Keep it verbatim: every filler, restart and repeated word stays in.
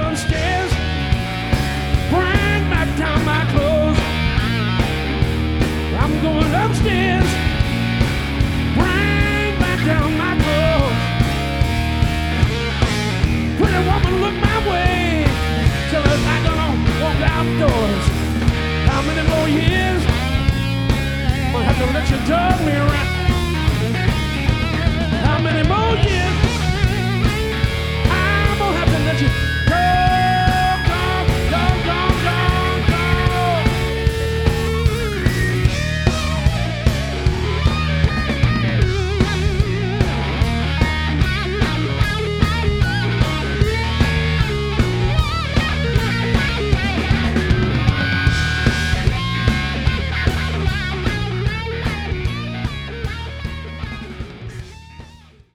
downstairs, bring back down my clothes. I'm going upstairs, bring back down my clothes. Pretty woman, look my way, tell her I'm gonna walk outdoors. How many more years? I'm gonna have to let you turn me around.